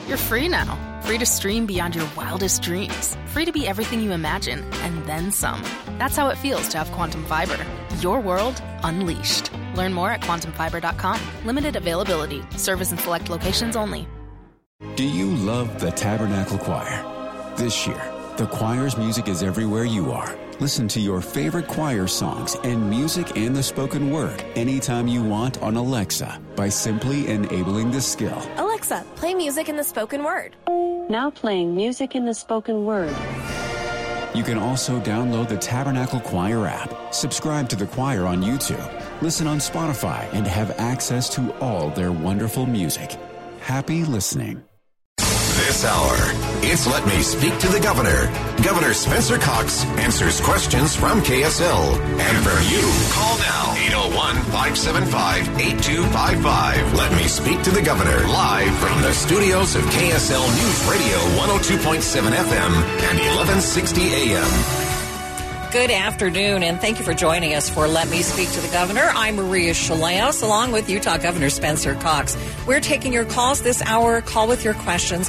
You're free now. Free to stream beyond your wildest dreams. Free to be everything you imagine, and then some. That's how it feels to have Quantum Fiber. Your world unleashed. Learn more at quantumfiber.com. Limited availability. Service in select locations only. Do you love the Tabernacle Choir? This year, the choir's music is everywhere you are. Listen to your favorite choir songs and music and the spoken word anytime you want on Alexa by simply enabling the skill. Alexa, play music in the spoken word. Now playing music in the spoken word. You can also download the Tabernacle Choir app, subscribe to the choir on YouTube, listen on Spotify, and have access to all their wonderful music. Happy listening. This hour, it's Let Me Speak to the Governor. Governor Spencer Cox answers questions from KSL. And from you, call now, 801-575-8255. Let Me Speak to the Governor, live from the studios of KSL News Radio 102.7 FM and 1160 AM. Good afternoon, and thank you for joining us for Let Me Speak to the Governor. I'm Maria Shilaos, along with Utah Governor Spencer Cox. We're taking your calls this hour. Call with your questions,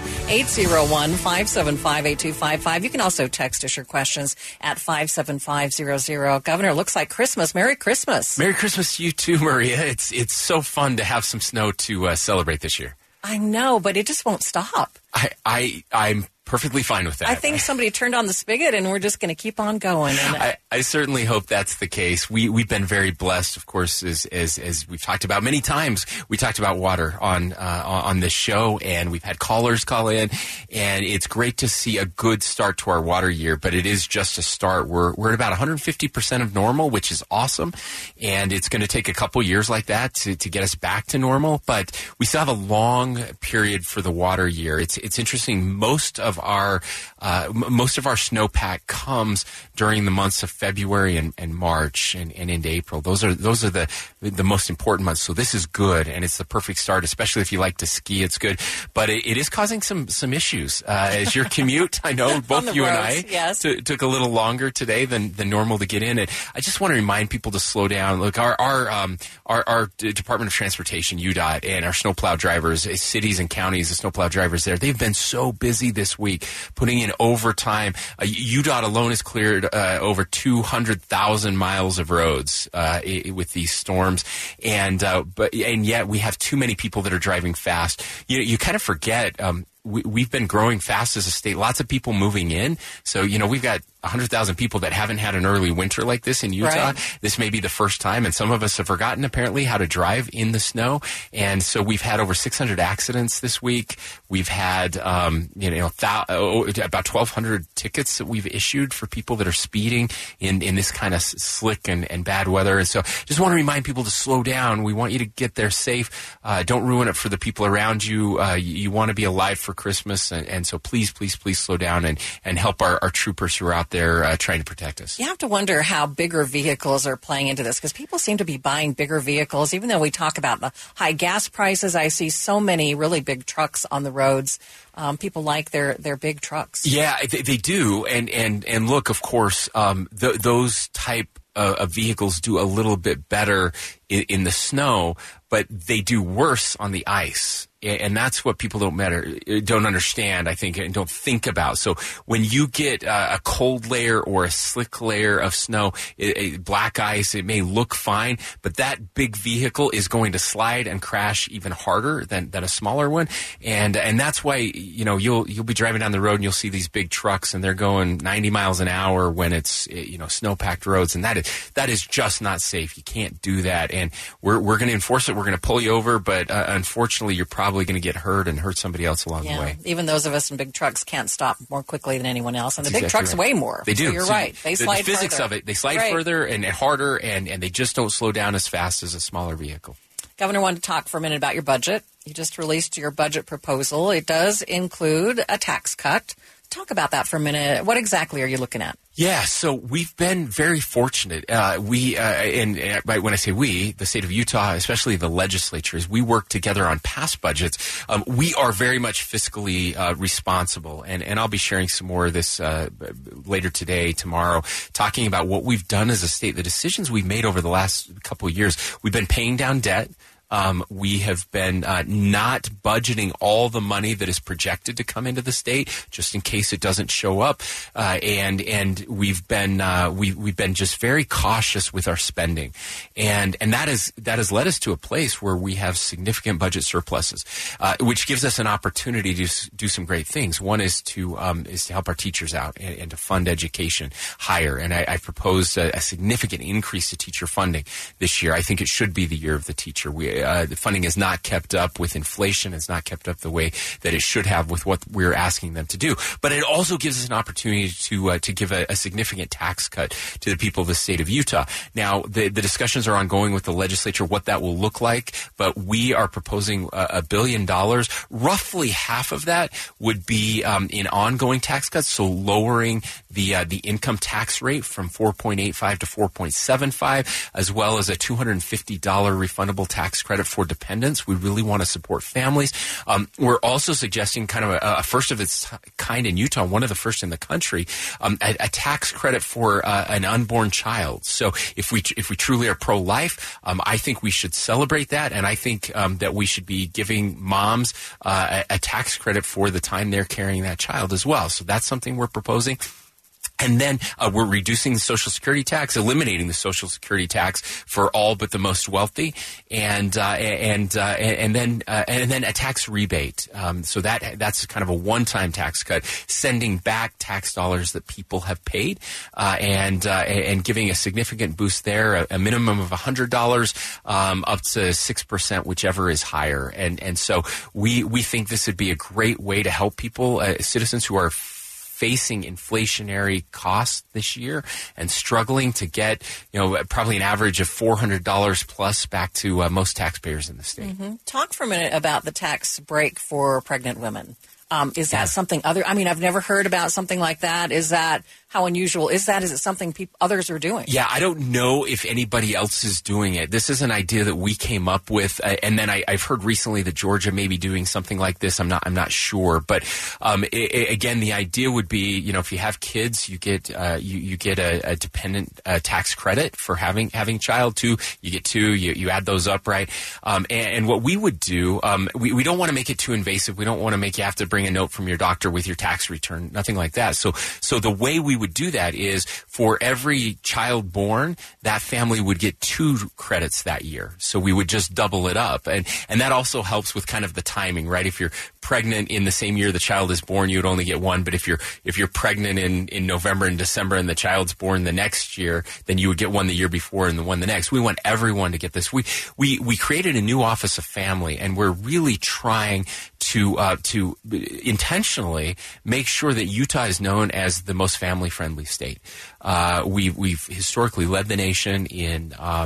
801-575-8255. You can also text us your questions at 57500. Governor, looks like Christmas. Merry Christmas. Merry Christmas to you too, Maria. It's so fun to have some snow to celebrate this year. I know, but it just won't stop. I'm perfectly fine with that. I think somebody turned on the spigot and we're just going to keep on going. I certainly hope that's the case. We've been very blessed, of course, as we've talked about many times. We talked about water on this show, and we've had callers call in, and it's great to see a good start to our water year, but it is just a start. We're at about 150% of normal, which is awesome, and it's going to take a couple years like that to get us back to normal, but we still have a long period for the water year. It's interesting. Most of our snowpack comes during the months of February and March and into April. Those are the most important months. So this is good, and it's the perfect start, especially if you like to ski. It's good, but it is causing some issues as your commute. I know both you roads, and I yes. took a little longer today than normal to get in. And I just want to remind people to slow down. Look, our Department of Transportation, UDOT, and our snowplow drivers, cities and counties, the snowplow drivers there, they've been so busy this week, putting in overtime. UDOT alone has cleared over 200,000 miles of roads with these storms, and yet we have too many people that are driving fast. You kind of forget. We've been growing fast as a state. Lots of people moving in. So, we've got 100,000 people that haven't had an early winter like this in Utah. Right. This may be the first time, and some of us have forgotten, apparently, how to drive in the snow. And so we've had over 600 accidents this week. We've had, about 1,200 tickets that we've issued for people that are speeding in this kind of slick and bad weather. And so just want to remind people to slow down. We want you to get there safe. Don't ruin it for the people around you. You want to be alive for Christmas. And so please slow down and help our troopers who are out there trying to protect us. You have to wonder how bigger vehicles are playing into this, because people seem to be buying bigger vehicles. Even though we talk about the high gas prices, I see so many really big trucks on the roads. People like their big trucks. Yeah, they do. And look, of course, those type of vehicles do a little bit better in the snow, but they do worse on the ice. And that's what people don't understand, I think, and don't think about. So when you get a cold layer or a slick layer of snow, black ice, it may look fine, but that big vehicle is going to slide and crash even harder than a smaller one. And that's why, you'll be driving down the road and you'll see these big trucks and they're going 90 miles an hour when it's, snow-packed roads. And that is just not safe. You can't do that. And we're going to enforce it. We're going to pull you over, but unfortunately, you're probably going to get hurt and hurt somebody else along the way. Even those of us in big trucks can't stop more quickly than anyone else. And the big trucks weigh more. They do. So you're right. They slide the physics further. of it, they slide further and harder, and they just don't slow down as fast as a smaller vehicle. Governor, wanted to talk for a minute about your budget. You just released your budget proposal. It does include a tax cut. Talk about that for a minute. What exactly are you looking at? Yeah, so we've been very fortunate. And when I say we, the state of Utah, especially the legislatures, we work together on past budgets. We are very much fiscally responsible, and I'll be sharing some more of this later today, tomorrow, talking about what we've done as a state, the decisions we've made over the last couple of years. We've been paying down debt. We have been not budgeting all the money that is projected to come into the state, just in case it doesn't show up. And we've been just very cautious with our spending, and that has led us to a place where we have significant budget surpluses, which gives us an opportunity to do some great things. One is to help our teachers out and to fund education higher. And I proposed a significant increase to teacher funding this year. I think it should be the year of the teacher. The funding has not kept up with inflation. It's not kept up the way that it should have with what we're asking them to do. But it also gives us an opportunity to give a significant tax cut to the people of the state of Utah. Now, the discussions are ongoing with the legislature what that will look like, but we are proposing $1 billion. Roughly half of that would be in ongoing tax cuts, so lowering the income tax rate from 4.85 to 4.75, as well as a $250 refundable tax credit for dependents. We really want to support families. We're also suggesting kind of a first of its kind in Utah, one of the first in the country, a tax credit for an unborn child. So if we truly are pro-life, I think we should celebrate that, and I think that we should be giving moms a tax credit for the time they're carrying that child as well. So that's something we're proposing. And then we're reducing the Social Security tax, eliminating the Social Security tax for all but the most wealthy, and then a tax rebate. So that's kind of a one-time tax cut, sending back tax dollars that people have paid, and giving a significant boost there, a minimum of $100, up to 6%, whichever is higher. And so we think this would be a great way to help people, citizens who are facing inflationary costs this year and struggling to get, probably an average of $400 plus back to most taxpayers in the state. Mm-hmm. Talk for a minute about the tax break for pregnant women. Is that something I've never heard about something like that. Is that, how unusual is that? Is it something others are doing? Yeah, I don't know if anybody else is doing it. This is an idea that we came up with, and then I've heard recently that Georgia may be doing something like this. I'm not sure, but again, the idea would be, if you have kids, you get a dependent tax credit for having a child. Two, you get two. You add those up, right? And what we would do, we don't want to make it too invasive. We don't want to make you have to bring a note from your doctor with your tax return. Nothing like that. So the way we would do that is, for every child born, that family would get 2 credits that year. So we would just double it up. And that also helps with kind of the timing, right? If you're pregnant in the same year the child is born, you would only get 1. But if you're pregnant in November and December and the child's born the next year, then you would get 1 the year before and the 1 the next. We want everyone to get this. We created a new Office of Family, and we're really trying to intentionally make sure that Utah is known as the most family-friendly state. We've historically led the nation in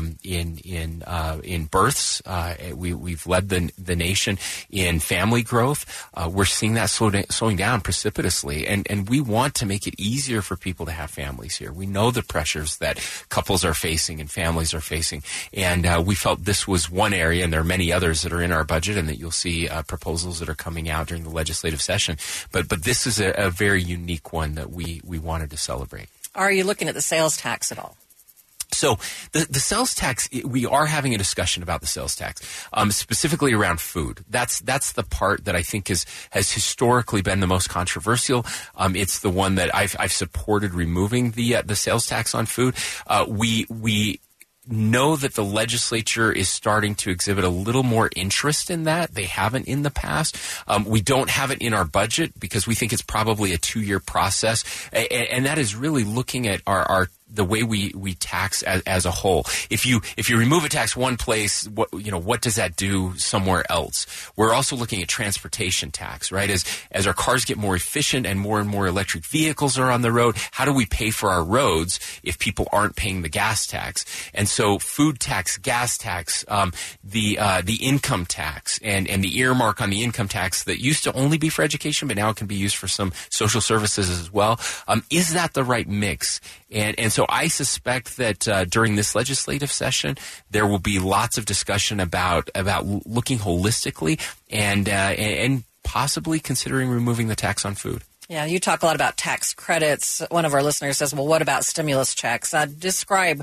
births. We've led the nation in family growth. We're seeing that slowing down precipitously, and we want to make it easier for people to have families here. We know the pressures that couples are facing and families are facing, and we felt this was one area, and there are many others that are in our budget, and that you'll see proposals that are coming out during the legislative session. But this is a very unique one that we wanted to celebrate. Are you looking at the sales tax at all? So the sales tax, we are having a discussion about the sales tax, specifically around food. That's the part that I think has historically been the most controversial. It's the one that I've supported removing the sales tax on food. We know that the legislature is starting to exhibit a little more interest in that. They haven't in the past. We don't have it in our budget because we think it's probably a 2-year process, and that is really looking at our the way we tax as a whole. If you remove a tax one place, what does that do somewhere else? We're also looking at transportation tax, right? As our cars get more efficient and more electric vehicles are on the road, how do we pay for our roads if people aren't paying the gas tax? And so food tax, gas tax, the income tax, and the earmark on the income tax that used to only be for education, but now it can be used for some social services as well. Is that the right mix? And so I suspect that during this legislative session, there will be lots of discussion about looking holistically and possibly considering removing the tax on food. Yeah, you talk a lot about tax credits. One of our listeners says, well, what about stimulus checks? Describe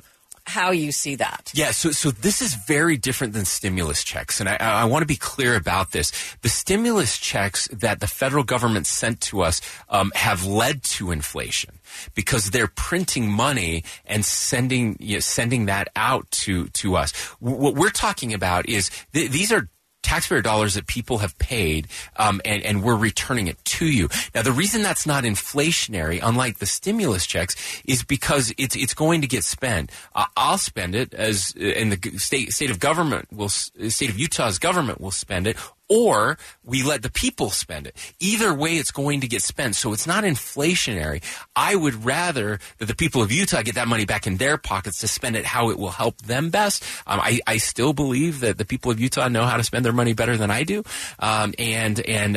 how you see that. Yeah, so this is very different than stimulus checks, and I want to be clear about this. The stimulus checks that the federal government sent to us have led to inflation because they're printing money and sending that out to us. What we're talking about is these are taxpayer dollars that people have paid, and we're returning it to you. Now, the reason that's not inflationary, unlike the stimulus checks, is because it's going to get spent. I'll spend it, as in the state of Utah's government will spend it, or we let the people spend it. Either way, it's going to get spent, so it's not inflationary. I would rather that the people of Utah get that money back in their pockets to spend it how it will help them best. I still believe that the people of Utah know how to spend their money better than I do, and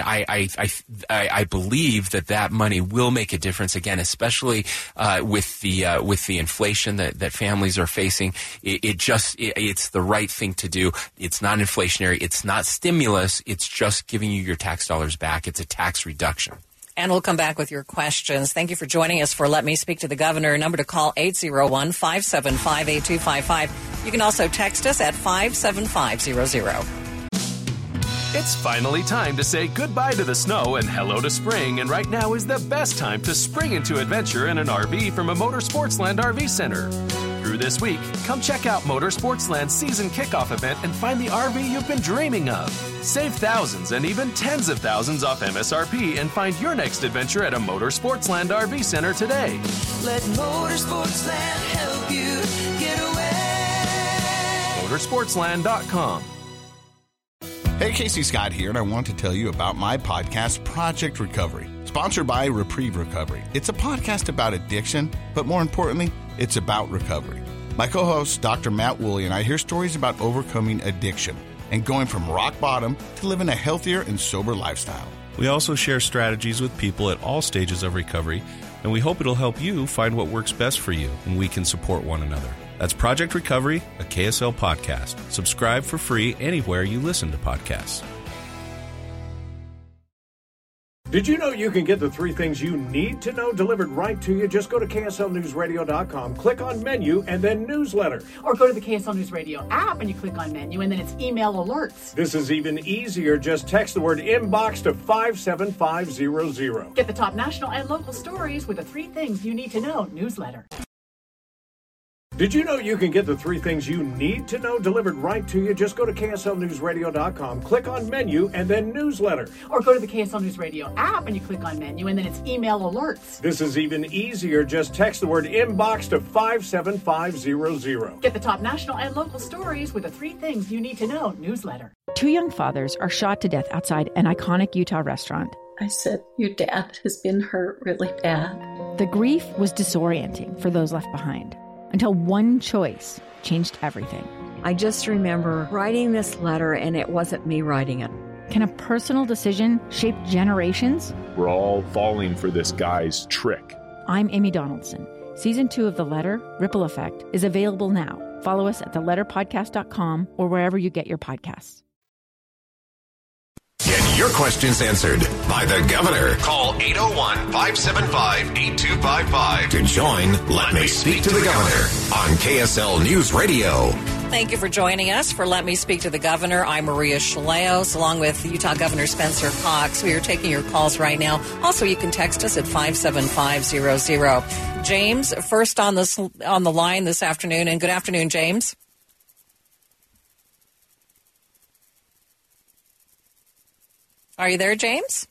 I believe that money will make a difference again, especially with the inflation that families are facing. It's the right thing to do. It's not inflationary. It's not stimulus. It's just giving you your tax dollars back. It's a tax reduction. And we'll come back with your questions. Thank you for joining us for Let Me Speak to the Governor. Number to call 801-575-8255. You can also text us at 57500. It's finally time to say goodbye to the snow and hello to spring, and right now is the best time to spring into adventure in an RV from a Motorsportsland RV Center. Through this week, come check out Motorsportsland's season kickoff event and find the RV you've been dreaming of. Save thousands and even tens of thousands off MSRP and find your next adventure at a Motorsportsland RV Center today. Let Motorsportsland help you get away. Motorsportsland.com. Hey, Casey Scott here, and I want to tell you about my podcast, Project Recovery, sponsored by Reprieve Recovery. It's a podcast about addiction, but more importantly, it's about recovery. My co-host, Dr. Matt Woolley, and I hear stories about overcoming addiction and going from rock bottom to living a healthier and sober lifestyle. We also share strategies with people at all stages of recovery, and we hope it'll help you find what works best for you, and we can support one another. That's Project Recovery, a KSL podcast. Subscribe for free anywhere you listen to podcasts. Did you know you can get the 3 things you need to know delivered right to you? Just go to KSLNewsRadio.com, click on menu, and then newsletter. Or go to the KSL News Radio app and you click on menu, and then it's email alerts. This is even easier. Just text the word inbox to 57500. Get the top national and local stories with the 3 things you need to know newsletter. Did you know you can get the 3 things you need to know delivered right to you? Just go to KSLNewsRadio.com, click on menu, and then newsletter. Or go to the KSL News Radio app and you click on menu, and then it's email alerts. This is even easier. Just text the word inbox to 57500. Get the top national and local stories with the 3 things you need to know newsletter. 2 young fathers are shot to death outside an iconic Utah restaurant. I said, your dad has been hurt really bad. The grief was disorienting for those left behind, until one choice changed everything. I just remember writing this letter, and it wasn't me writing it. Can a personal decision shape generations? We're all falling for this guy's trick. I'm Amy Donaldson. Season 2 of The Letter, Ripple Effect, is available now. Follow us at theletterpodcast.com or wherever you get your podcasts. Get your questions answered by the governor. Call 801-575-8255 to join Let Me Speak to the Governor on KSL News Radio. Thank you for joining us for Let Me Speak to the Governor. I'm Maria Chaleos, along with Utah Governor Spencer Cox. We are taking your calls right now. Also, you can text us at 57500. James, first on the line this afternoon, and good afternoon, James. Are you there, James?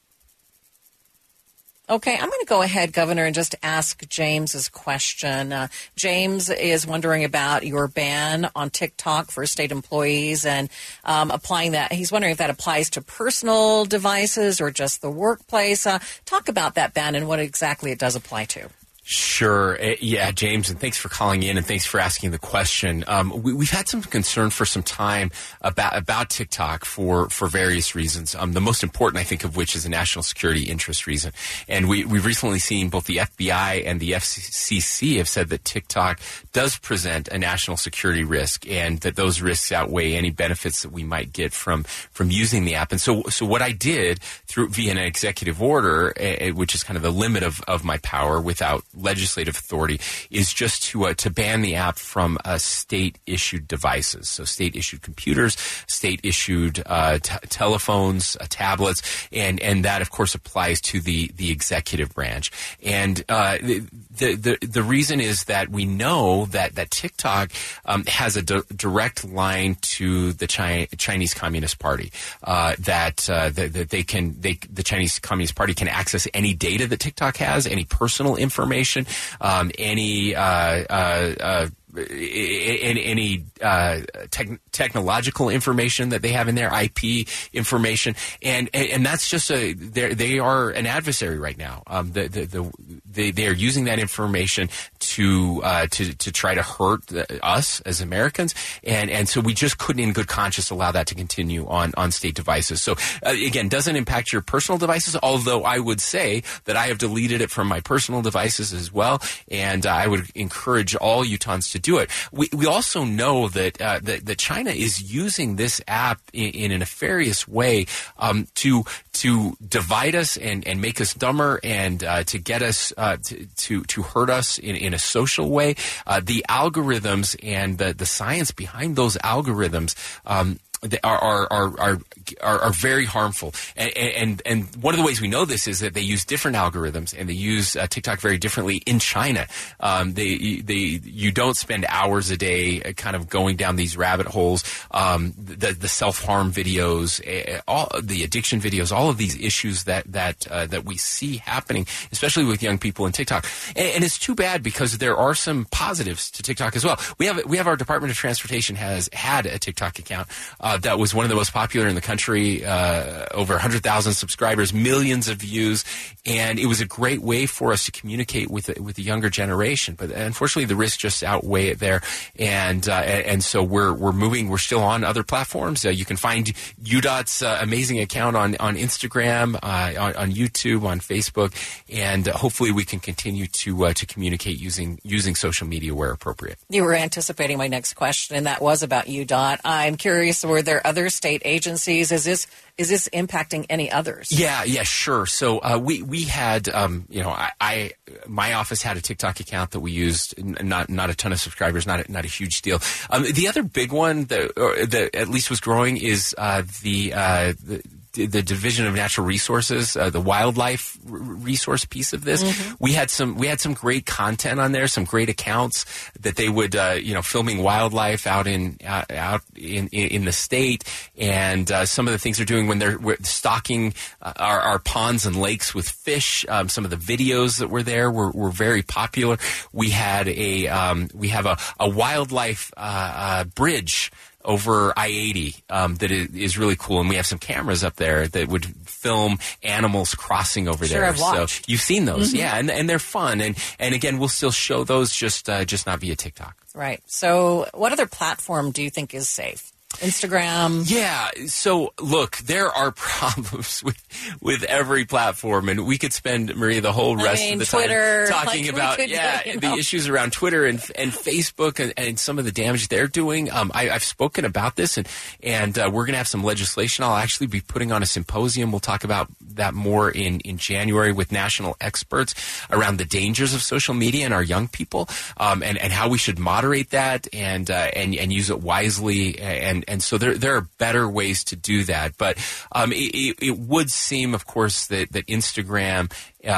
Okay, I'm going to go ahead, Governor, and just ask James's question. James is wondering about your ban on TikTok for state employees and applying that. He's wondering if that applies to personal devices or just the workplace. Talk about that ban and what exactly it does apply to. Sure. Yeah, James, and thanks for calling in and thanks for asking the question. We've had some concern for some time about TikTok for various reasons. The most important, I think, of which is a national security interest reason. And we've recently seen both the FBI and the FCC have said that TikTok does present a national security risk and that those risks outweigh any benefits that we might get from using the app. And so what I did via an executive order, which is kind of the limit of my power without legislative authority is just to ban the app from state-issued devices. So state-issued computers, state-issued telephones, tablets, and that, of course, applies to the executive branch. And the reason is that we know that TikTok has a direct line to the Chinese Communist Party. The Chinese Communist Party can access any data that TikTok has, any personal information, any technological information that they have in their IP information, and that's just they are an adversary right now. They are using that information to try to hurt us as Americans, and so we just couldn't in good conscience allow that to continue on state devices. So again, doesn't impact your personal devices, although I would say that I have deleted it from my personal devices as well, and I would encourage all Utahns to do it. We also know that China is using this app in a nefarious way to divide us and make us dumber and to get us to hurt us in a social way. The algorithms and the science behind those algorithms are very harmful, and one of the ways we know this is that they use different algorithms, and they use TikTok very differently in China. You don't spend hours a day kind of going down these rabbit holes. The self-harm videos, all the addiction videos, all of these issues that we see happening, especially with young people in TikTok, and it's too bad because there are some positives to TikTok as well. We have our Department of Transportation has had a TikTok account. That was one of the most popular in the country, over 100,000 subscribers, millions of views, and it was a great way for us to communicate with the younger generation. But unfortunately, the risks just outweigh it there, and so we're moving. We're still on other platforms. You can find UDOT's amazing account on Instagram, on YouTube, on Facebook, and hopefully we can continue to communicate using social media where appropriate. You were anticipating my next question, and that was about UDOT. I'm curious, were there other state agencies? Is this impacting any others? Yeah, sure. So we had, my office had a TikTok account that we used. Not a ton of subscribers, not a huge deal. The other big one that at least was growing is the Division of Natural Resources, the wildlife resource piece of this. Mm-hmm. We had some great content on there, some great accounts that they would, filming wildlife out in the state, and some of the things they're doing when they're stocking our ponds and lakes with fish. Some of the videos that were there were very popular. We had we have a wildlife bridge over I-80 that is really cool, and we have some cameras up there that would film animals crossing over there. I've watched. So you've seen those, yeah, and they're fun, and again, we'll still show those, just not via TikTok. Right. So, what other platform do you think is safe? Instagram. Yeah. So look, there are problems with every platform, and we could spend, Maria, the whole rest of the Twitter, time talking about the issues around Twitter and Facebook and some of the damage they're doing. I've spoken about this, and we're going to have some legislation. I'll actually be putting on a symposium. We'll talk about that more in January with national experts around the dangers of social media and our young people, and how we should moderate that and use it wisely. And so there are better ways to do that. But it would seem, of course, that Instagram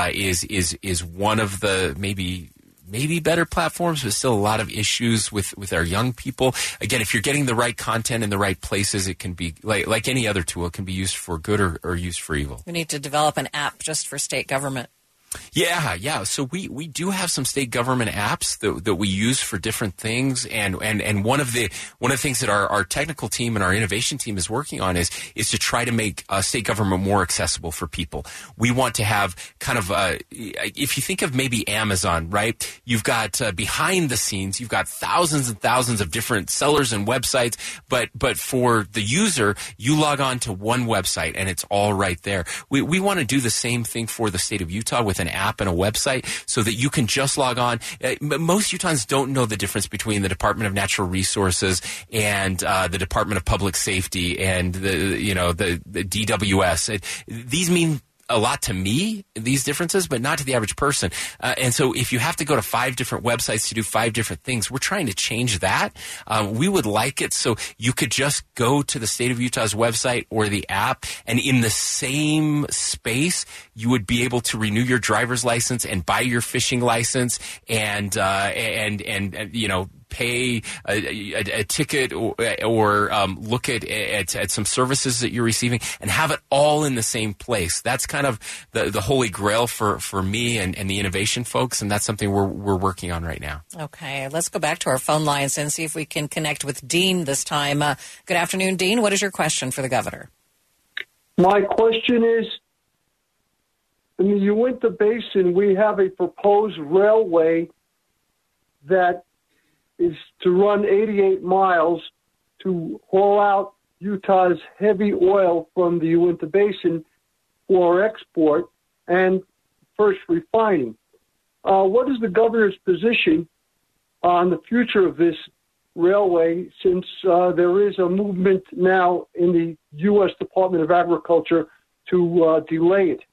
is one of the maybe better platforms, but still a lot of issues with our young people. Again, if you're getting the right content in the right places, it can be like any other tool. It can be used for good or used for evil. We need to develop an app just for state government. Yeah. So we do have some state government apps that we use for different things, and one of the things that our technical team and our innovation team is working on is to try to make state government more accessible for people. We want to have kind of if you think of maybe Amazon, right? You've got behind the scenes, you've got thousands and thousands of different sellers and websites, but for the user, you log on to one website and it's all right there. We want to do the same thing for the state of Utah with an app and a website, so that you can just log on. Most Utahns don't know the difference between the Department of Natural Resources and the Department of Public Safety and the DWS. These mean a lot to me, these differences, but not to the average person. And so if you have to go to 5 different websites to do 5 different things, we're trying to change that. We would like it so you could just go to the State of Utah's website or the app, and in the same space, you would be able to renew your driver's license and buy your fishing license and you know, pay a ticket or look at some services that you're receiving and have it all in the same place. That's kind of the holy grail for me and the innovation folks, and that's something we're working on right now. Okay, let's go back to our phone lines and see if we can connect with Dean this time. Good afternoon, Dean. What is your question for the governor? My question is, in the Uinta Basin, we have a proposed railway that is to run 88 miles to haul out Utah's heavy oil from the Uinta Basin for export and first refining. What is the governor's position on the future of this railway, since there is a movement now in the U.S. Department of Agriculture to delay it?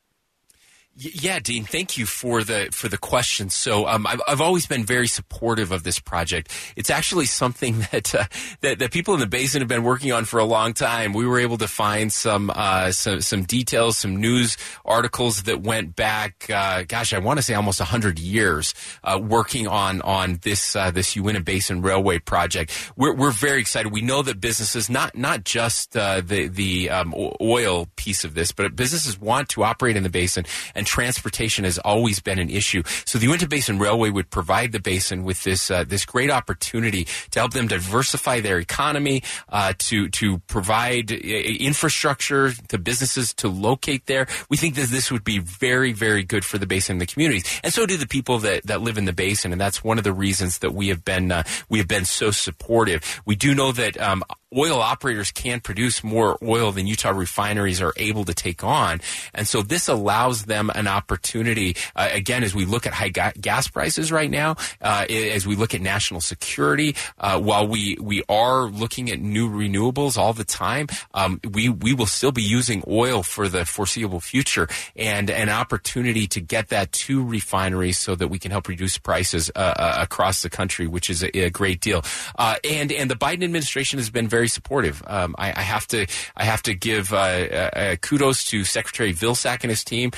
Yeah, Dean, thank you for the question. So I've always been very supportive of this project. It's actually something that people in the basin have been working on for a long time. We were able to find some details, some news articles that went back, I want to say almost 100 years, working on this Uinta Basin Railway project. We're very excited. We know that businesses, not just the oil piece of this, but businesses want to operate in the basin, and transportation has always been an issue. So the Uinta Basin Railway would provide the basin with this great opportunity to help them diversify their economy, to provide infrastructure to businesses to locate there. We think that this would be very, very good for the basin and the communities, and so do the people that live in the basin. And that's one of the reasons that we have been so supportive. We do know that oil operators can produce more oil than Utah refineries are able to take on. And so this allows them an opportunity, again, as we look at high gas prices right now, as we look at national security, while we are looking at new renewables all the time, we will still be using oil for the foreseeable future, and an opportunity to get that to refineries so that we can help reduce prices across the country, which is a great deal. And the Biden administration has been very supportive. I have to give kudos to Secretary Vilsack and his team,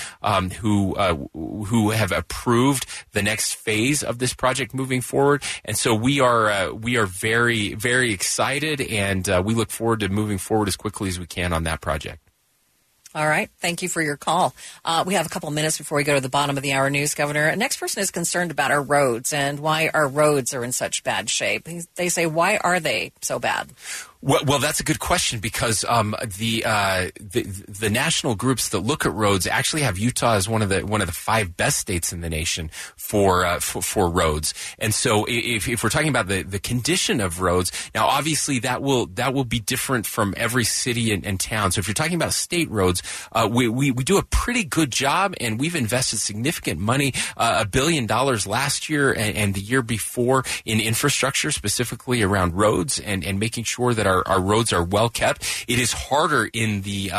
who have approved the next phase of this project moving forward. And so we are very, very excited, and we look forward to moving forward as quickly as we can on that project. All right. Thank you for your call. We have a couple of minutes before we go to the bottom of the hour news, Governor. Next person is concerned about our roads and why our roads are in such bad shape. They say, why are they so bad? Well, that's a good question, because the national groups that look at roads actually have Utah as one of the 5 best states in the nation for roads. And so if we're talking about the condition of roads, now obviously that will be different from every city and town. So if you're talking about state roads, we do a pretty good job, and we've invested significant money, $1 billion last year and the year before, in infrastructure, specifically around roads and making sure that our roads are well kept. It is harder in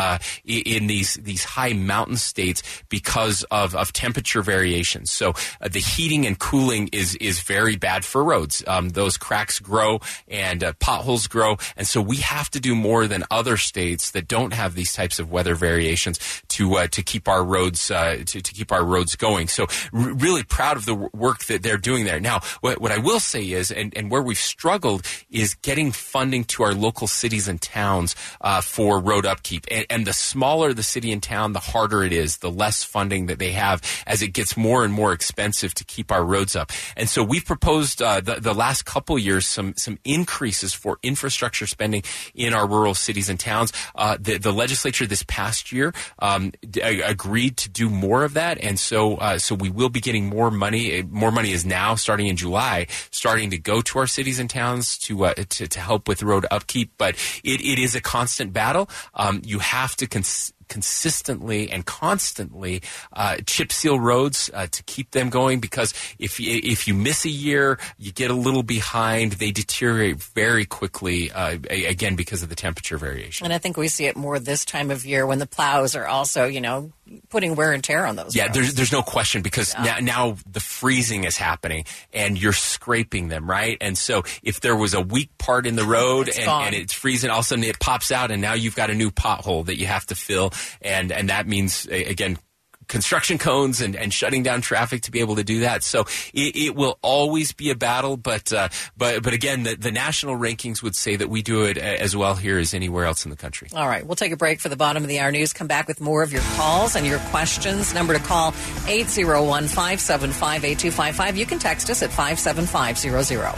these high mountain states because of temperature variations. So the heating and cooling is very bad for roads. Those cracks grow and potholes grow, and so we have to do more than other states that don't have these types of weather variations to keep our roads to keep our roads going. So really proud of the work that they're doing there. Now, what I will say is, and where we've struggled, is getting funding to our local cities and towns for road upkeep. And the smaller the city and town, the harder it is, the less funding that they have, as it gets more and more expensive to keep our roads up. And so we've proposed the last couple years some increases for infrastructure spending in our rural cities and towns. The legislature this past year agreed to do more of that, and so we will be getting more money. More money is now, starting in July, starting to go to our cities and towns to help with road upkeep. But it is a constant battle. You have to consistently and constantly chip seal roads to keep them going, because if you miss a year, you get a little behind. They deteriorate very quickly, again, because of the temperature variation. And I think we see it more this time of year when the plows are also, putting wear and tear on those roads. There's no question, because now the freezing is happening and you're scraping them, right? And so if there was a weak part in the road and it's freezing, all of a sudden it pops out and now you've got a new pothole that you have to fill. And that means, again, construction cones and shutting down traffic to be able to do that. So it will always be a battle, but again, the national rankings would say that we do it as well here as anywhere else in the country. All right, we'll take a break for the bottom of the hour news. Come back with more of your calls and your questions. Number to call 801-575-8255. You can text us at 57500.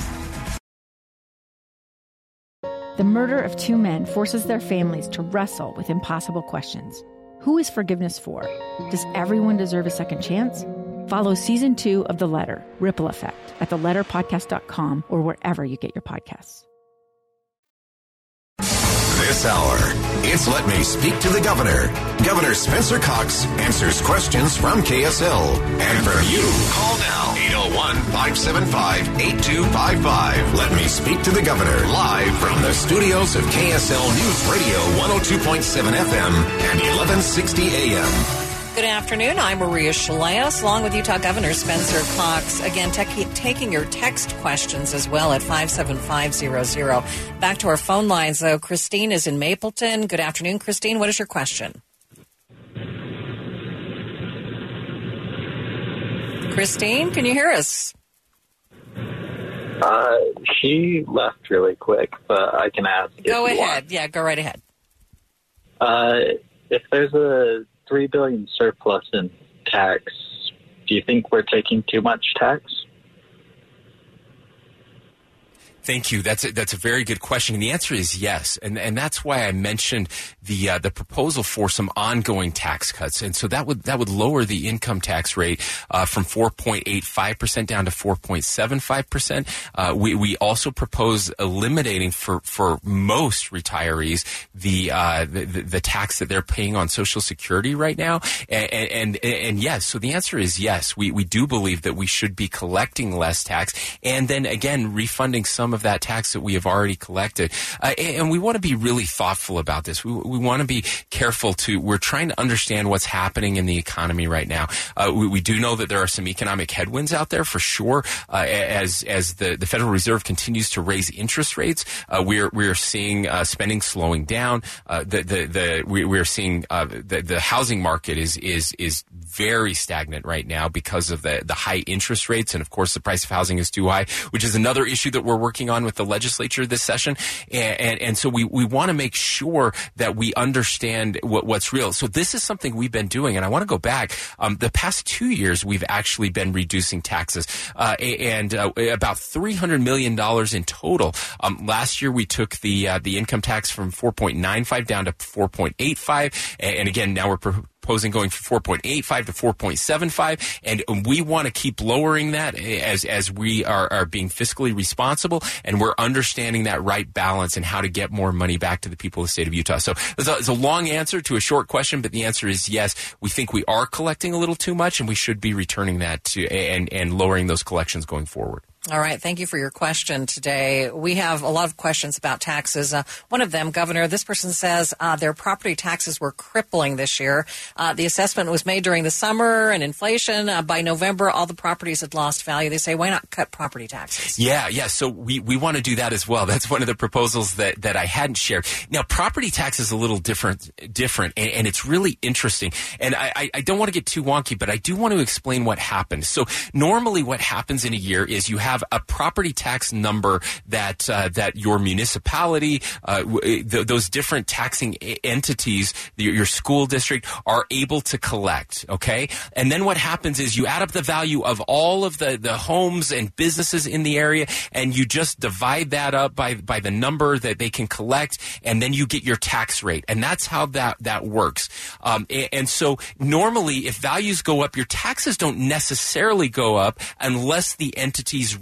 The murder of 2 men forces their families to wrestle with impossible questions. Who is forgiveness for? Does everyone deserve a second chance? Follow Season 2 of The Letter, Ripple Effect, at theletterpodcast.com or wherever you get your podcasts. This hour, it's Let Me Speak to the Governor. Governor Spencer Cox answers questions from KSL. And from you, call now, 801-575-8255. Let Me Speak to the Governor, live from the studios of KSL News Radio 102.7 FM and 1160 AM. Good afternoon. I'm Maria Shilaos, along with Utah Governor Spencer Cox. Again, taking your text questions as well at 57500. Back to our phone lines, though. Christine is in Mapleton. Good afternoon, Christine. What is your question? Christine, can you hear us? She left really quick, but I can ask. Go ahead. Yeah, go right ahead. If there's a $3 billion surplus in tax, do you think we're taking too much tax? Thank you. That's a very good question. And the answer is yes. And that's why I mentioned the proposal for some ongoing tax cuts. And so that would lower the income tax rate from 4.85% down to 4.75%. We also propose eliminating for most retirees the tax that they're paying on Social Security right now. And yes, so the answer is yes. We do believe that we should be collecting less tax and then again refunding some of that tax that we have already collected. And we want to be really thoughtful about this. We want to be careful we're trying to understand what's happening in the economy right now. We do know that there are some economic headwinds out there for sure. As the Federal Reserve continues to raise interest rates, we're seeing spending slowing down. We're seeing the housing market is very stagnant right now because of the high interest rates. And of course, the price of housing is too high, which is another issue that we're working on with the legislature this session. And so we want to make sure that we understand what's real. So this is something we've been doing. And I want to go back. The past 2 years, we've actually been reducing taxes and about $300 million in total. Last year, we took the income tax from 4.95 down to 4.85. And again, now we're proposing going from 4.85 to 4.75, and we want to keep lowering that as we are being fiscally responsible, and we're understanding that right balance and how to get more money back to the people of the state of Utah. So it's a long answer to a short question, but the answer is yes. We think we are collecting a little too much, and we should be returning that and lowering those collections going forward. All right. Thank you for your question today. We have a lot of questions about taxes. One of them, Governor, this person says their property taxes were crippling this year. The assessment was made during the summer and inflation. By November, all the properties had lost value. They say, why not cut property taxes? Yeah. So we want to do that as well. That's one of the proposals that I hadn't shared. Now, property tax is a little different, and it's really interesting. And I don't want to get too wonky, but I do want to explain what happened. So normally what happens in a year is you have a property tax number that your municipality, those different taxing entities, your school district are able to collect. Okay, and then what happens is you add up the value of all of the homes and businesses in the area, and you just divide that up by the number that they can collect, and then you get your tax rate, and that's how that works. And so normally, if values go up, your taxes don't necessarily go up unless the entities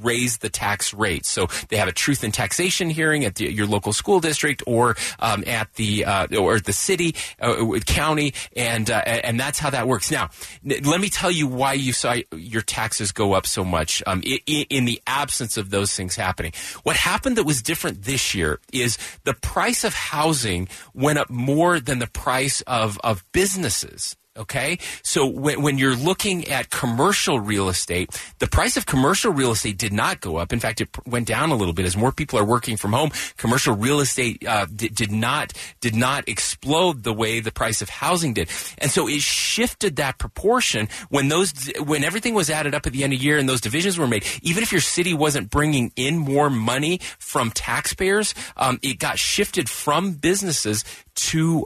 raise the tax rate. So they have a truth in taxation hearing at your local school district or at the city, county, and that's how that works. Now, let me tell you why you saw your taxes go up so much in the absence of those things happening. What happened that was different this year is the price of housing went up more than the price of businesses. Okay, so when you're looking at commercial real estate, the price of commercial real estate did not go up. In fact, it went down a little bit as more people are working from home. Commercial real estate did not explode the way the price of housing did, and so it shifted that proportion when everything was added up at the end of the year and those divisions were made. Even if your city wasn't bringing in more money from taxpayers, it got shifted from businesses to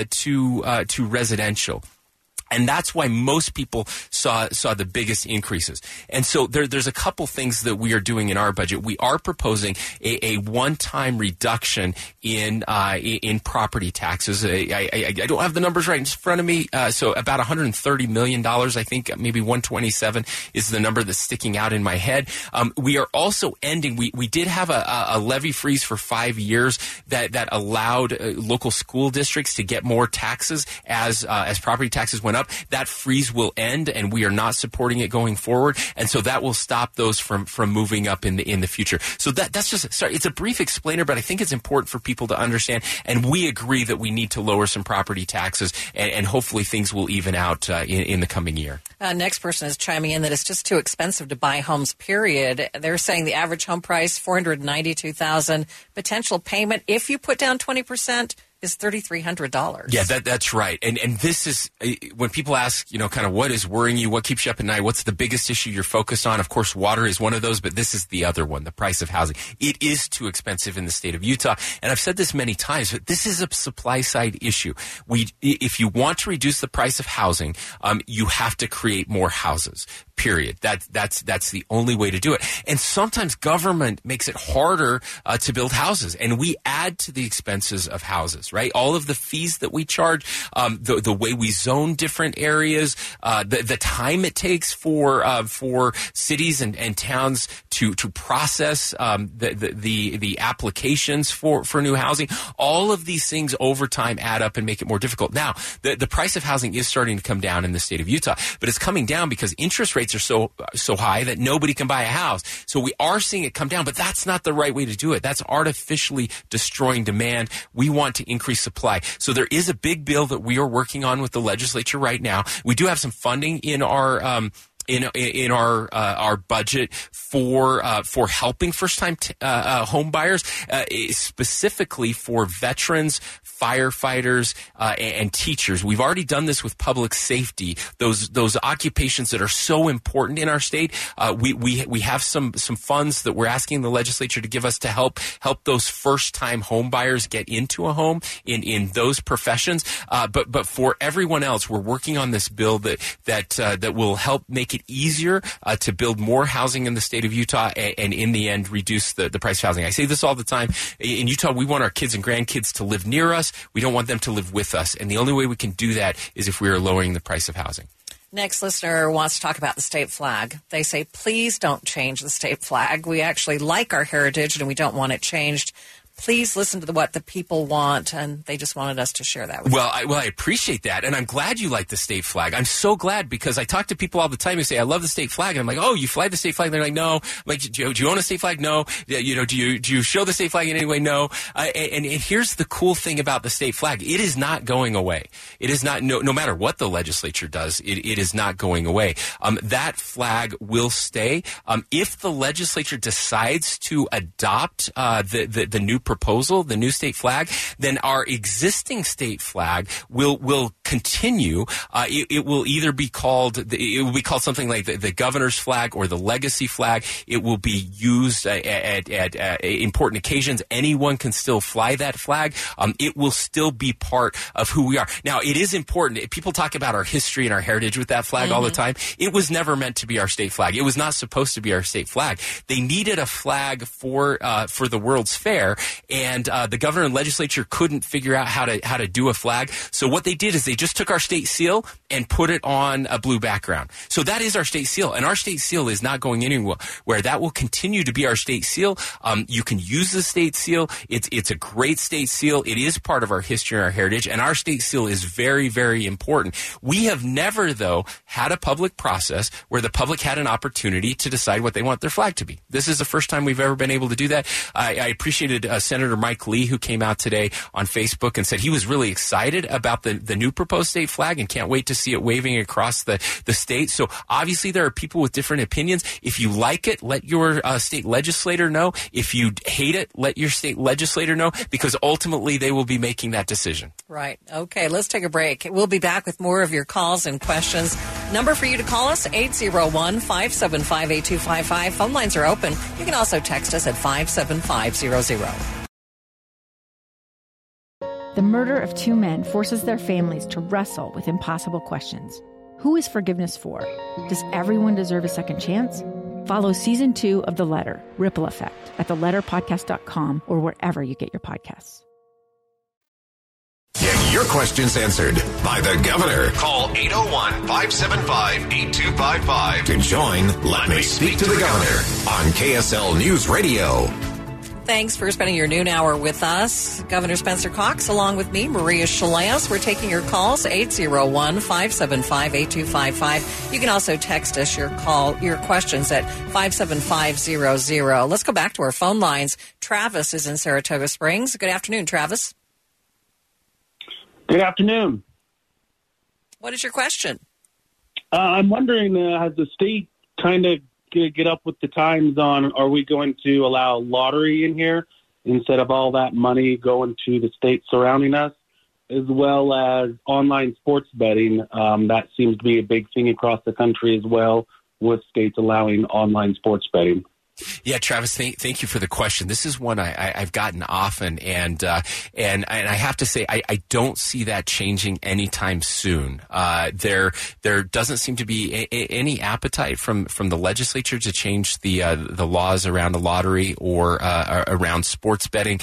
residential. And that's why most people saw the biggest increases. And so there's a couple things that we are doing in our budget. We are proposing a one-time reduction in property taxes. I don't have the numbers right in front of me. So about $130 million, I think, maybe 127 is the number that's sticking out in my head. We are also ending. We did have a levy freeze for 5 years that allowed local school districts to get more taxes as property taxes went up. That freeze will end, and we are not supporting it going forward, and so that will stop those from moving up in the future. So that's just it's a brief explainer, but I think it's important for people to understand, and we agree that we need to lower some property taxes, and hopefully things will even out in the coming year. Next person is chiming in that it's just too expensive to buy homes, period. They're saying the average home price, $492,000, potential payment, if you put down 20%, is $3,300. Yeah, that's right. And this is when people ask, kind of what is worrying you, what keeps you up at night, what's the biggest issue you're focused on? Of course, water is one of those, but this is the other one, the price of housing. It is too expensive in the state of Utah. And I've said this many times, but this is a supply side issue. If you want to reduce the price of housing, you have to create more houses. Period. That's the only way to do it. And sometimes government makes it harder to build houses, and we add to the expenses of houses, right? All of the fees that we charge, the way we zone different areas, the time it takes for cities and towns to process the applications for new housing. All of these things over time add up and make it more difficult. Now, the price of housing is starting to come down in the state of Utah, but it's coming down because interest rates are so high that nobody can buy a house. So we are seeing it come down, but that's not the right way to do it. That's artificially destroying demand. We want to increase supply. So there is a big bill that we are working on with the legislature right now. We do have some funding in our our budget for helping first-time home buyers, specifically for veterans, firefighters, and teachers. We've already done this with public safety. Those occupations that are so important in our state. We have some funds that we're asking the legislature to give us to help those first-time home buyers get into a home in those professions. But for everyone else, we're working on this bill that will help make it easier to build more housing in the state of Utah and in the end reduce the price of housing. I say this all the time. In Utah, we want our kids and grandkids to live near us. We don't want them to live with us. And the only way we can do that is if we are lowering the price of housing. Next listener wants to talk about the state flag. They say, please don't change the state flag. We actually like our heritage and we don't want it changed. Please listen to what the people want, and they just wanted us to share that with you. I appreciate that, and I'm glad you like the state flag. I'm so glad because I talk to people all the time who say, I love the state flag, and I'm like, oh, you fly the state flag? And they're like, no. I'm like, do you own a state flag? No. Do you show the state flag in any way? No. And here's the cool thing about the state flag. It is not going away. It is not, no matter what the legislature does, it is not going away. That flag will stay. If the legislature decides to adopt the new proposal, the new state flag, then our existing state flag will continue. It will either be called something like the governor's flag or the legacy flag. It will be used at important occasions. Anyone can still fly that flag. It will still be part of who we are. Now, it is important. People talk about our history and our heritage with that flag all the time. It was never meant to be our state flag. It was not supposed to be our state flag. They needed a flag for the World's Fair. and the governor and legislature couldn't figure out how to do a flag. So what they did is they just took our state seal and put it on a blue background. So that is our state seal, and our state seal is not going anywhere. Where that will continue to be our state seal. You can use the state seal. It's a great state seal. It is part of our history and our heritage, and our state seal is very, very important. We have never, though, had a public process where the public had an opportunity to decide what they want their flag to be. This is the first time we've ever been able to do that. I appreciated Senator Mike Lee, who came out today on Facebook and said he was really excited about the new proposed state flag and can't wait to see it waving across the state. So obviously there are people with different opinions. If you like it, let your state legislator know. If you hate it, let your state legislator know, because ultimately they will be making that decision. Right. Okay, let's take a break. We'll be back with more of your calls and questions. Number for you to call us, 801-575-8255. Phone lines are open. You can also text us at 57500. The murder of 2 men forces their families to wrestle with impossible questions. Who is forgiveness for? Does everyone deserve a second chance? Follow Season 2 of The Letter, Ripple Effect, at theletterpodcast.com or wherever you get your podcasts. Get your questions answered by the governor. Call 801-575-8255 to join Let Me Speak to the Governor on KSL News Radio. Thanks for spending your noon hour with us. Governor Spencer Cox, along with me, Maria Shilaos. We're taking your calls, 801-575-8255. You can also text us your questions at 57500. Let's go back to our phone lines. Travis is in Saratoga Springs. Good afternoon, Travis. Good afternoon. What is your question? I'm wondering, has the state kind of get up with the times on, are we going to allow lottery in here instead of all that money going to the states surrounding us, as well as online sports betting? That seems to be a big thing across the country as well, with states allowing online sports betting. Yeah, Travis, thank you for the question. This is one I've gotten often, and I have to say I don't see that changing anytime soon. There doesn't seem to be any appetite from the legislature to change the laws around the lottery or around sports betting.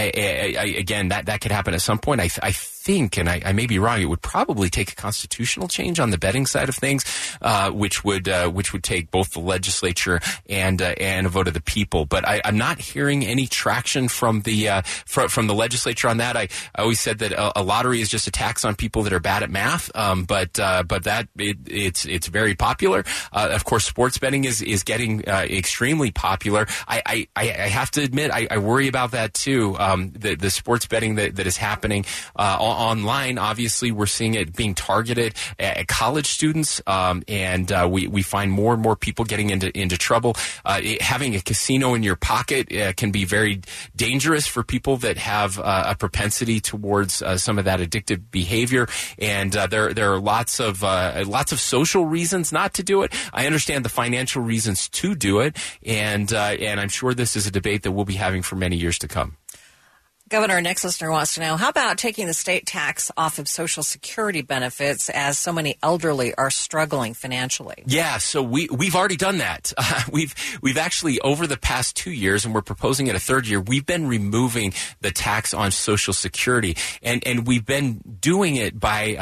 Again, that could happen at some point. I think, and I may be wrong, it would probably take a constitutional change on the betting side of things, which would take both the legislature and a vote of the people. But I'm not hearing any traction from the legislature on that. I always said that a lottery is just a tax on people that are bad at math. But that it's very popular. Of course, sports betting is getting extremely popular. I have to admit I worry about that too. The sports betting that is happening online. Obviously, we're seeing it being targeted at college students, and we find more and more people getting into trouble. Having a casino in your pocket can be very dangerous for people that have a propensity towards some of that addictive behavior. And there are lots of social reasons not to do it. I understand the financial reasons to do it, and I'm sure this is a debate that we'll be having for many years to come. Governor, our next listener wants to know, how about taking the state tax off of Social Security benefits, as so many elderly are struggling financially? Yeah, so we've already done that. We've actually, over the past 2 years, and we're proposing it a third year, we've been removing the tax on Social Security, and we've been doing it by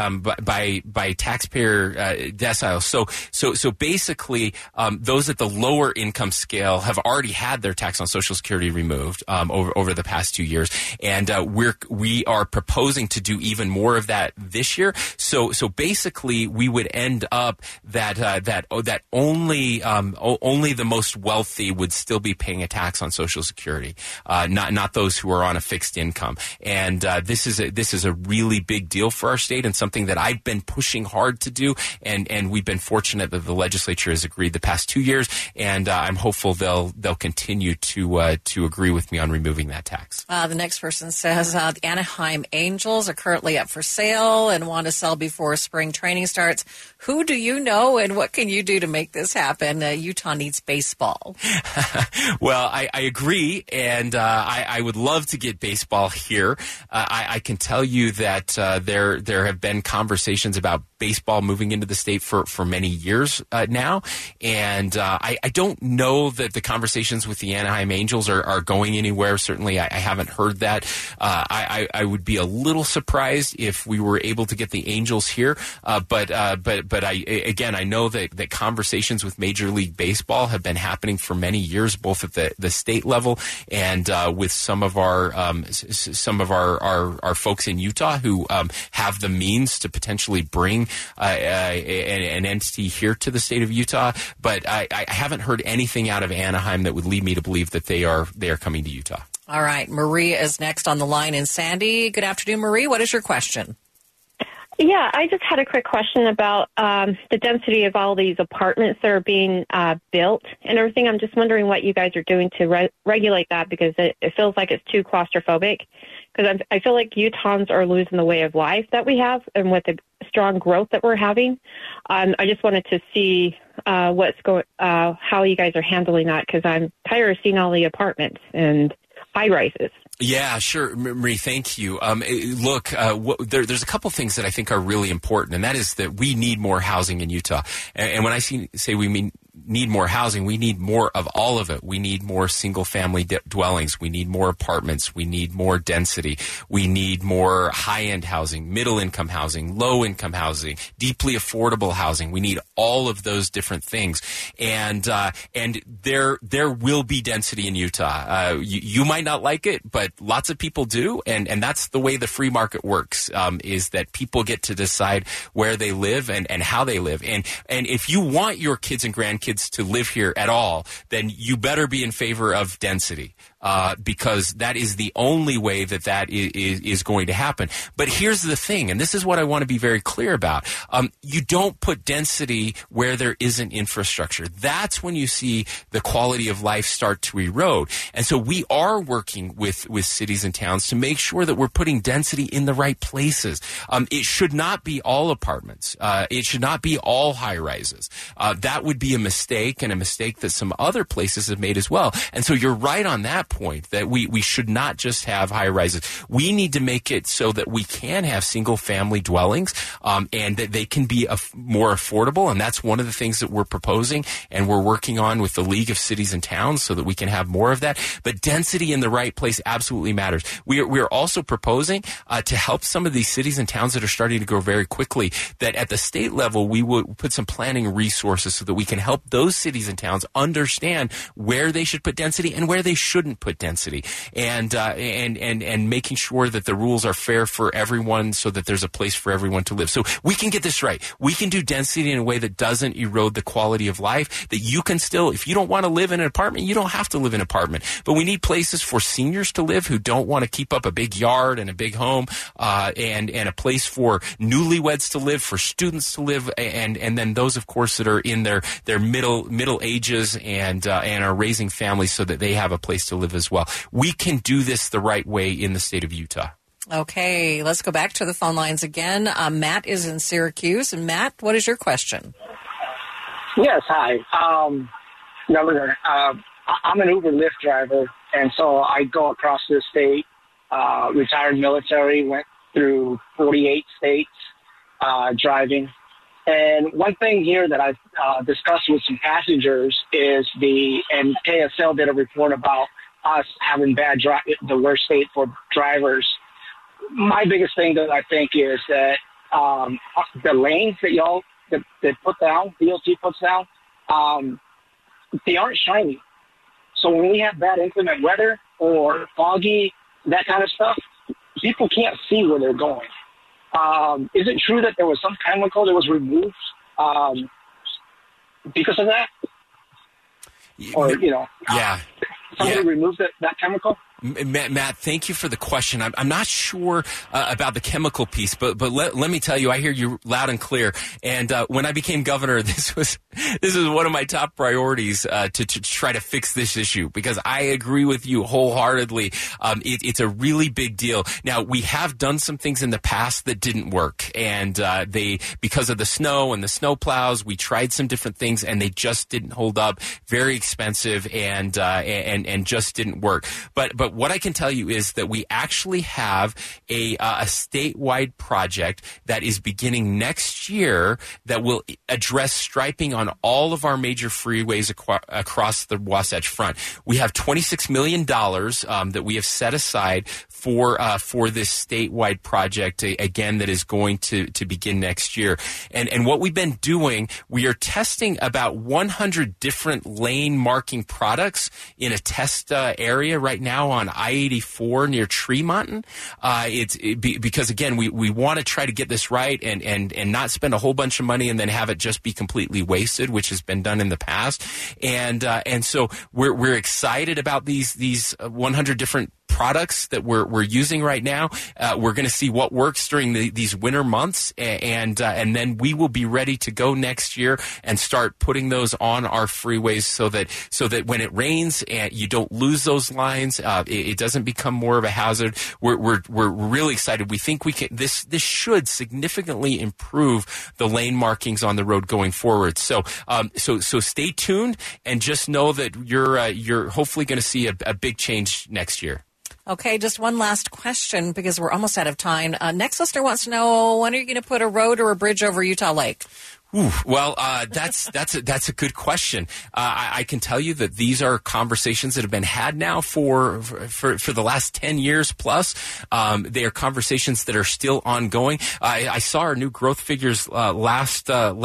taxpayer deciles. So basically, those at the lower income scale have already had their tax on Social Security removed over the past 2 years. And we are proposing to do even more of that this year. So basically, we would end up that only the most wealthy would still be paying a tax on Social Security, not those who are on a fixed income. And this is a really big deal for our state, and something that I've been pushing hard to do. And we've been fortunate that the legislature has agreed the past 2 years, and I'm hopeful they'll continue to agree with me on removing that tax. The next person person says the Anaheim Angels are currently up for sale and want to sell before spring training starts. Who do you know, and what can you do to make this happen? Utah needs baseball. Well, I agree, and I would love to get baseball here. I can tell you that there have been conversations about baseball moving into the state for many years now, and I don't know that the conversations with the Anaheim Angels are going anywhere. Certainly, I haven't heard that. I would be a little surprised if we were able to get the Angels here, but I know that conversations with Major League Baseball have been happening for many years, both at the state level and with some of our folks in Utah who have the means to potentially bring an entity here to the state of Utah. But I haven't heard anything out of Anaheim that would lead me to believe that they are coming to Utah. All right, Maria is next on the line in Sandy. Good afternoon, Marie. What is your question? Yeah, I just had a quick question about the density of all these apartments that are being built and everything. I'm just wondering what you guys are doing to regulate that, because it feels like it's too claustrophobic. Because I feel like Utahns are losing the way of life that we have, and with the strong growth that we're having. I just wanted to see how you guys are handling that, because I'm tired of seeing all the apartments and high-rises. Yeah, sure, Marie, thank you. Look, there's a couple things that I think are really important, and that is that we need more housing in Utah. And when I say we need more housing, we need more of all of it. We need more single-family dwellings. We need more apartments. We need more density. We need more high-end housing, middle-income housing, low-income housing, deeply affordable housing. We need all of those different things. And there will be density in Utah. You might not like it, but lots of people do, and that's the way the free market works, is that people get to decide where they live and how they live. And if you want your kids and grandkids to live here at all, then you better be in favor of density. Because that is the only way that is going to happen. But here's the thing, and this is what I want to be very clear about. You don't put density where there isn't infrastructure. That's when you see the quality of life start to erode. And so we are working with cities and towns to make sure that we're putting density in the right places. It should not be all apartments. It should not be all high-rises. That would be a mistake, and a mistake that some other places have made as well. And so you're right on that point, that we should not just have high rises. We need to make it so that we can have single family dwellings, and that they can be more affordable. And that's one of the things that we're proposing and we're working on with the League of Cities and Towns, so that we can have more of that. But density in the right place absolutely matters. We're also proposing to help some of these cities and towns that are starting to grow very quickly, that at the state level we would put some planning resources so that we can help those cities and towns understand where they should put density and where they shouldn't put density, and making sure that the rules are fair for everyone, so that there's a place for everyone to live. So we can get this right. We can do density in a way that doesn't erode the quality of life, that you can still, if you don't want to live in an apartment, you don't have to live in an apartment. But we need places for seniors to live who don't want to keep up a big yard and a big home, and a place for newlyweds to live, for students to live, and then those, of course, that are in their middle ages and are raising families, so that they have a place to live as well. We can do this the right way in the state of Utah. Okay, let's go back to the phone lines again. Matt is in Syracuse. And Matt, what is your question? Yes, hi. Governor, I'm an Uber Lyft driver, and so I go across the state, retired military, went through 48 states driving. And one thing here that I've discussed with some passengers is and KSL did a report about us having the worst state for drivers. My biggest thing that I think is that the lanes that they put down, DOT puts down, they aren't shiny. So when we have bad inclement weather or foggy, that kind of stuff, people can't see where they're going. Is it true that there was some chemical that was removed because of that? Or, somebody removed that chemical? Matt, thank you for the question. I'm not sure about the chemical piece, but let me tell you, I hear you loud and clear. And when I became governor, this was one of my top priorities to try to fix this issue, because I agree with you wholeheartedly. It's a really big deal. Now, we have done some things in the past that didn't work, and because of the snow and the snow plows, we tried some different things, and they just didn't hold up. Very expensive, and just didn't work. But what I can tell you is that we actually have a statewide project that is beginning next year that will address striping on all of our major freeways across the Wasatch Front. We have $26 million that we have set aside for this statewide project, again, that is going to begin next year. And what we've been doing, we are testing about 100 different lane marking products in a test area right now on I-84 near Tremonton. Because again, we want to try to get this right and not spend a whole bunch of money and then have it just be completely wasted, which has been done in the past. And so we're excited about these 100 different products that we're using right now. We're going to see what works during these winter months, and then we will be ready to go next year and start putting those on our freeways so that when it rains and you don't lose those lines, it doesn't become more of a hazard. We're really excited. We think we can. This should significantly improve the lane markings on the road going forward. So stay tuned and just know that you're hopefully going to see a big change next year. Okay, just one last question because we're almost out of time. Next listener wants to know, when are you going to put a road or a bridge over Utah Lake? Ooh, well, that's a good question. I can tell you that these are conversations that have been had now for the last 10 years plus. They are conversations that are still ongoing. I saw our new growth figures last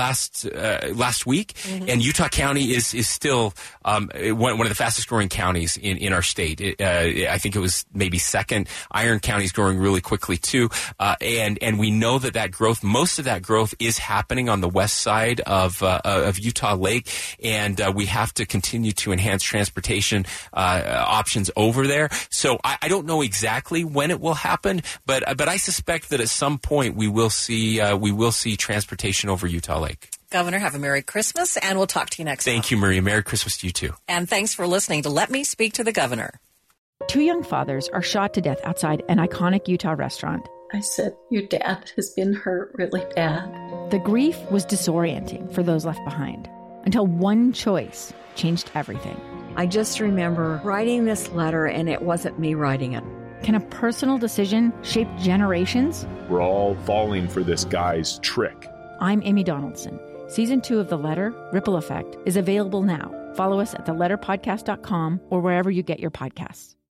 week, and Utah County is still one of the fastest growing counties in our state. I think it was maybe second. Iron County is growing really quickly too, and we know that growth, most of that growth, is happening on the west side of Utah Lake, and we have to continue to enhance transportation options over there. So I don't know exactly when it will happen, but I suspect that at some point we will see transportation over Utah Lake. Governor, have a Merry Christmas, and we'll talk to you next Thank you, Maria. Merry Christmas to you too. And thanks for listening to Let Me Speak to the Governor. Two young fathers are shot to death outside an iconic Utah restaurant. I said, your dad has been hurt really bad. The grief was disorienting for those left behind until one choice changed everything. I just remember writing this letter, and it wasn't me writing it. Can a personal decision shape generations? We're all falling for this guy's trick. I'm Amy Donaldson. Season 2 of The Letter, Ripple Effect, is available now. Follow us at theletterpodcast.com or wherever you get your podcasts.